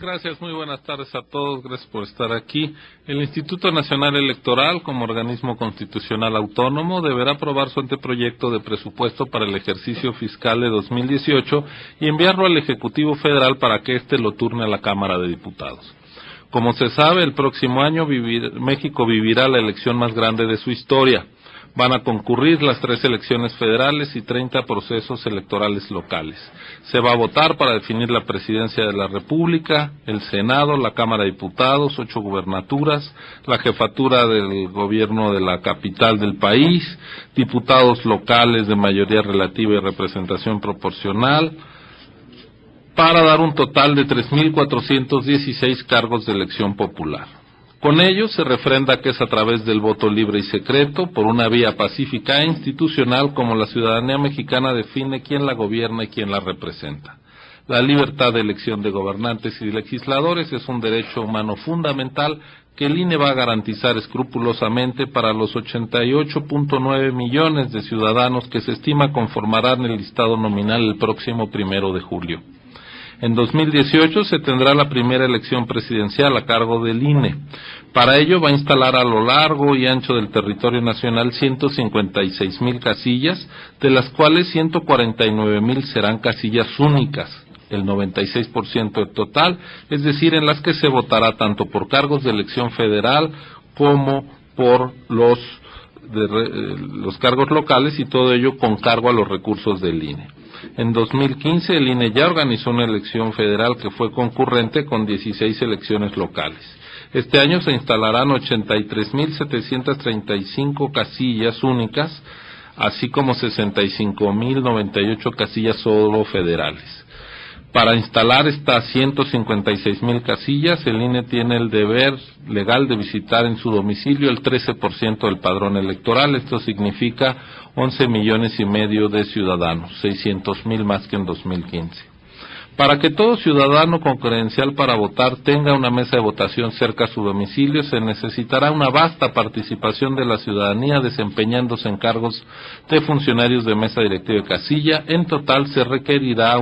Gracias, muy buenas tardes a todos, gracias por estar aquí. El Instituto Nacional Electoral, como organismo constitucional autónomo, deberá aprobar su anteproyecto de presupuesto para el ejercicio fiscal de 2018 y enviarlo al Ejecutivo Federal para que éste lo turne a la Cámara de Diputados. Como se sabe, el próximo año México vivirá la elección más grande de su historia. Van a concurrir las 3 elecciones federales y 30 procesos electorales locales. Se va a votar para definir la presidencia de la República, el Senado, la Cámara de Diputados, 8 gubernaturas, la jefatura del gobierno de la capital del país, diputados locales de mayoría relativa y representación proporcional, para dar un total de 3,416 cargos de elección popular. Con ello se refrenda que es a través del voto libre y secreto, por una vía pacífica e institucional, como la ciudadanía mexicana define quién la gobierna y quién la representa. La libertad de elección de gobernantes y legisladores es un derecho humano fundamental que el INE va a garantizar escrupulosamente para los 88.9 millones de ciudadanos que se estima conformarán el listado nominal el próximo 1 de julio. En 2018 se tendrá la primera elección presidencial a cargo del INE. Para ello va a instalar a lo largo y ancho del territorio nacional 156,000 casillas, de las cuales 149,000 serán casillas únicas, el 96% del total, es decir, en las que se votará tanto por cargos de elección federal como por los cargos locales, y todo ello con cargo a los recursos del INE. En 2015 el INE ya organizó una elección federal que fue concurrente con 16 elecciones locales. Este año se instalarán 83,735 casillas únicas, así como 65,098 casillas solo federales. Para instalar estas 156,000 casillas, el INE tiene el deber legal de visitar en su domicilio el 13% del padrón electoral. Esto significa 11,5 millones de ciudadanos, 600,000 más que en 2015. Para que todo ciudadano con credencial para votar tenga una mesa de votación cerca a su domicilio, se necesitará una vasta participación de la ciudadanía desempeñándose en cargos de funcionarios de mesa directiva de casilla. En total se requerirá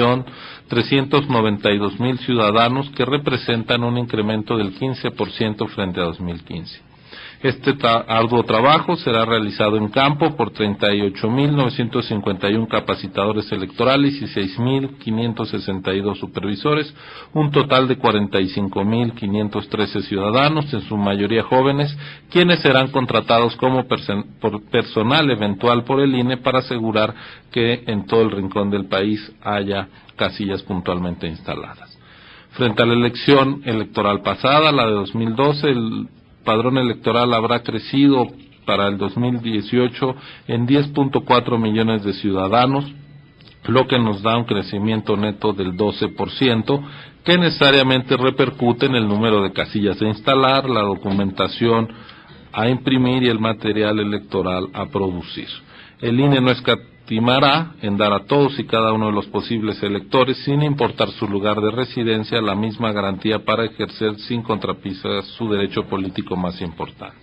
1,392,000 ciudadanos, que representan un incremento del 15% frente a 2015. Este arduo trabajo será realizado en campo por 38,951 capacitadores electorales y 6,562 supervisores, un total de 45,513 ciudadanos, en su mayoría jóvenes, quienes serán contratados como personal eventual por el INE para asegurar que en todo el rincón del país haya casillas puntualmente instaladas. Frente a la elección electoral pasada, la de 2012, el padrón electoral habrá crecido para el 2018 en 10.4 millones de ciudadanos, lo que nos da un crecimiento neto del 12%, que necesariamente repercute en el número de casillas a instalar, la documentación a imprimir y el material electoral a producir. El INE no escatimará en dar a todos y cada uno de los posibles electores, sin importar su lugar de residencia, la misma garantía para ejercer sin contrapisas su derecho político más importante.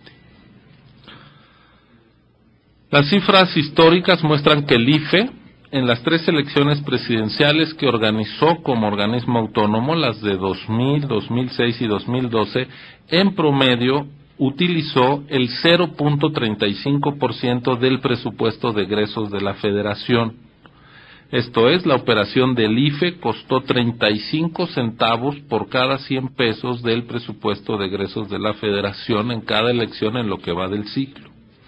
Las cifras históricas muestran que el IFE, en las 3 elecciones presidenciales que organizó como organismo autónomo, las de 2000, 2006 y 2012, en promedio utilizó el 0.35% del presupuesto de egresos de la Federación. Esto es, la operación del IFE costó 35 centavos por cada 100 pesos del presupuesto de egresos de la Federación en cada elección en lo que va del ciclo.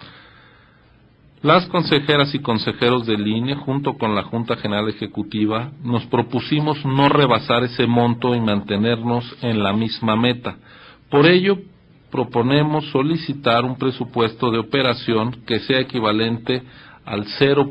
Las consejeras y consejeros del INE, junto con la Junta General Ejecutiva, nos propusimos no rebasar ese monto y mantenernos en la misma meta. Por ello, proponemos solicitar un presupuesto de operación que sea equivalente al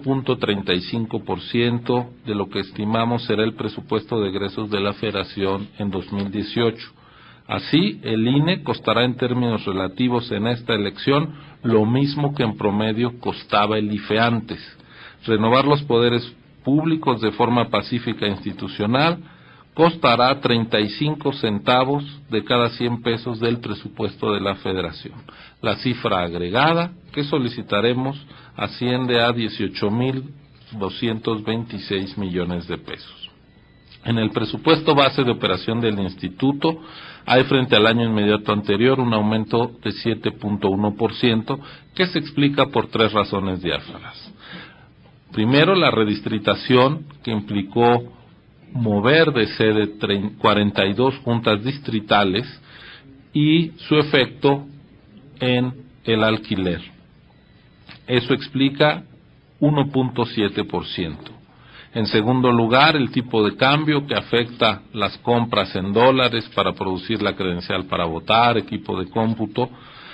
0.35% de lo que estimamos será el presupuesto de egresos de la Federación en 2018. Así, el INE costará en términos relativos en esta elección lo mismo que en promedio costaba el IFE antes. Renovar los poderes públicos de forma pacífica e institucional costará 35 centavos de cada 100 pesos del presupuesto de la Federación. La cifra agregada que solicitaremos asciende a 18,226 millones de pesos. En el presupuesto base de operación del instituto hay frente al año inmediato anterior un aumento de 7.1% que se explica por tres razones diáfanas. Primero, la redistritación que implicó mover de sede 42 juntas distritales y su efecto en el alquiler. Eso explica 1.7%. En segundo lugar, el tipo de cambio que afecta las compras en dólares para producir la credencial para votar, equipo de cómputo,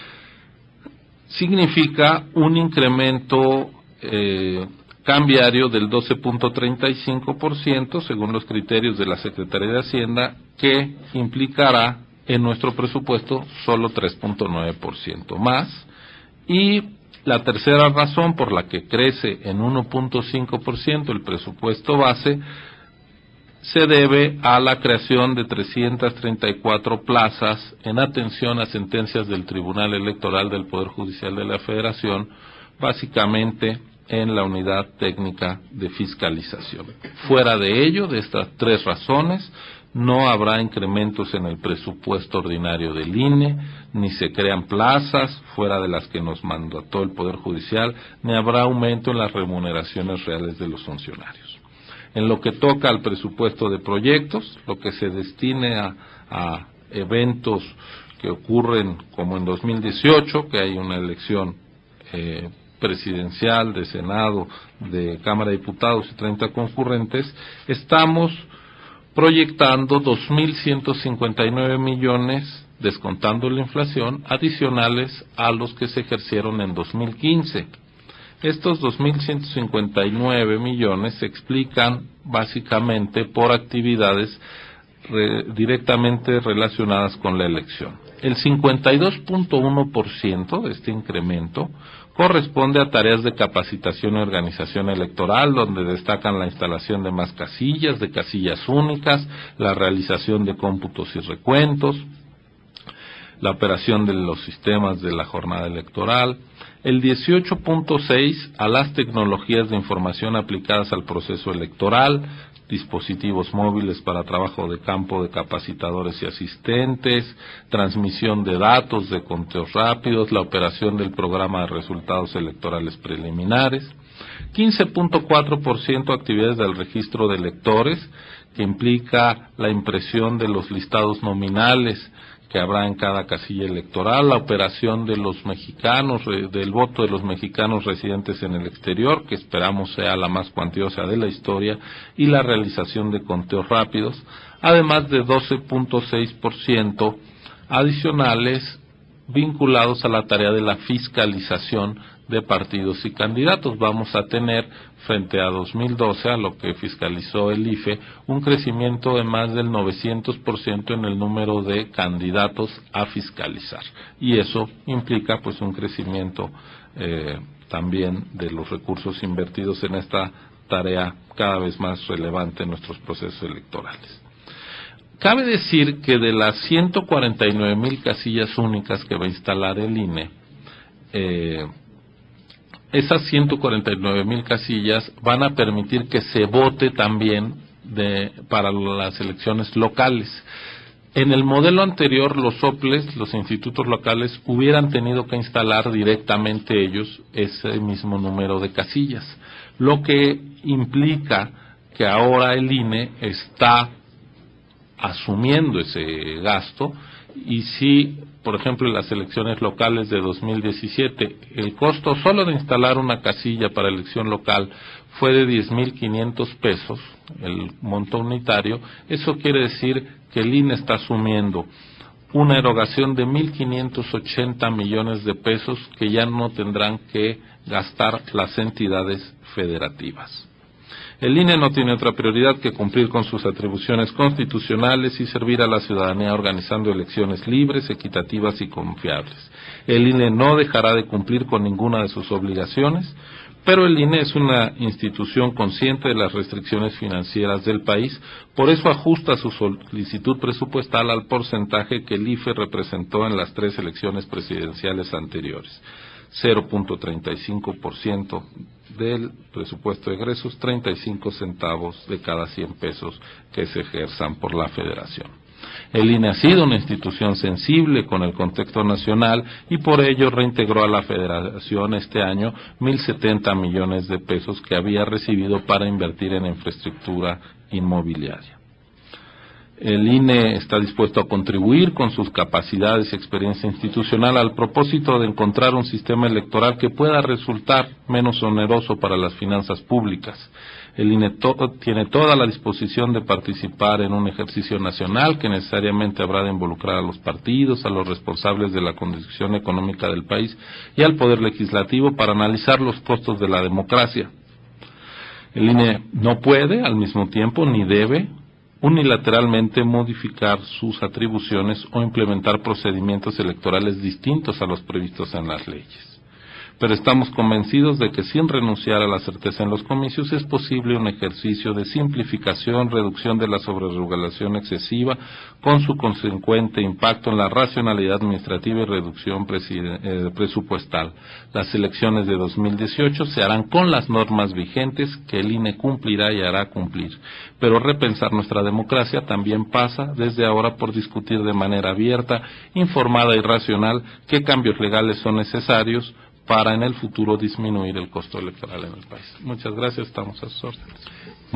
significa un incremento cambiario del 12.35% según los criterios de la Secretaría de Hacienda, que implicará en nuestro presupuesto solo 3.9% más. Y la tercera razón por la que crece en 1.5% el presupuesto base se debe a la creación de 334 plazas en atención a sentencias del Tribunal Electoral del Poder Judicial de la Federación, básicamente en la Unidad Técnica de Fiscalización. Fuera de ello, de estas tres razones, no habrá incrementos en el presupuesto ordinario del INE, ni se crean plazas fuera de las que nos mandató el Poder Judicial, ni habrá aumento en las remuneraciones reales de los funcionarios. En lo que toca al presupuesto de proyectos, lo que se destine a eventos que ocurren como en 2018, que hay una elección presidencial, de Senado, de Cámara de Diputados y 30 concurrentes, estamos proyectando 2.159 millones, descontando la inflación, adicionales a los que se ejercieron en 2015. Estos 2.159 millones se explican básicamente por actividades directamente relacionadas con la elección. El 52.1% de este incremento corresponde a tareas de capacitación y organización electoral, donde destacan la instalación de más casillas, de casillas únicas, la realización de cómputos y recuentos, la operación de los sistemas de la jornada electoral, el 18.6% a las tecnologías de información aplicadas al proceso electoral, dispositivos móviles para trabajo de campo de capacitadores y asistentes, transmisión de datos de conteos rápidos, la operación del programa de resultados electorales preliminares, 15.4% actividades del registro de electores, que implica la impresión de los listados nominales que habrá en cada casilla electoral, la operación de los mexicanos, del voto de los mexicanos residentes en el exterior, que esperamos sea la más cuantiosa de la historia, y la realización de conteos rápidos, además de 12.6% adicionales vinculados a la tarea de la fiscalización de partidos y candidatos. Vamos a tener, frente a 2012, a lo que fiscalizó el IFE, un crecimiento de más del 900% en el número de candidatos a fiscalizar. Y eso implica pues un crecimiento también de los recursos invertidos en esta tarea cada vez más relevante en nuestros procesos electorales. Cabe decir que de las 149,000 casillas únicas que va a instalar el INE, esas 149,000 casillas van a permitir que se vote también para las elecciones locales. En el modelo anterior, los OPLES, los institutos locales, hubieran tenido que instalar directamente ellos ese mismo número de casillas, lo que implica que ahora el INE está asumiendo ese gasto. Y si, por ejemplo, en las elecciones locales de 2017, el costo solo de instalar una casilla para elección local fue de 10,500 pesos, el monto unitario, eso quiere decir que el INE está asumiendo una erogación de 1.580 millones de pesos que ya no tendrán que gastar las entidades federativas. El INE no tiene otra prioridad que cumplir con sus atribuciones constitucionales y servir a la ciudadanía organizando elecciones libres, equitativas y confiables. El INE no dejará de cumplir con ninguna de sus obligaciones, pero el INE es una institución consciente de las restricciones financieras del país, por eso ajusta su solicitud presupuestal al porcentaje que el IFE representó en las 3 elecciones presidenciales anteriores. 0.35% del presupuesto de egresos 35 centavos de cada 100 pesos que se ejerzan por la Federación. El INE ha sido una institución sensible con el contexto nacional y por ello reintegró a la Federación este año 1.070 millones de pesos que había recibido para invertir en infraestructura inmobiliaria. El INE está dispuesto a contribuir con sus capacidades y experiencia institucional al propósito de encontrar un sistema electoral que pueda resultar menos oneroso para las finanzas públicas. El INE tiene toda la disposición de participar en un ejercicio nacional que necesariamente habrá de involucrar a los partidos, a los responsables de la condición económica del país y al Poder Legislativo para analizar los costos de la democracia. El INE no puede, al mismo tiempo, ni debe unilateralmente modificar sus atribuciones o implementar procedimientos electorales distintos a los previstos en las leyes. Pero estamos convencidos de que sin renunciar a la certeza en los comicios es posible un ejercicio de simplificación, reducción de la sobreregulación excesiva, con su consecuente impacto en la racionalidad administrativa y reducción presupuestal. Las elecciones de 2018 se harán con las normas vigentes que el INE cumplirá y hará cumplir. Pero repensar nuestra democracia también pasa desde ahora por discutir de manera abierta, informada y racional qué cambios legales son necesarios para en el futuro disminuir el costo electoral en el país. Muchas gracias, estamos a sus órdenes.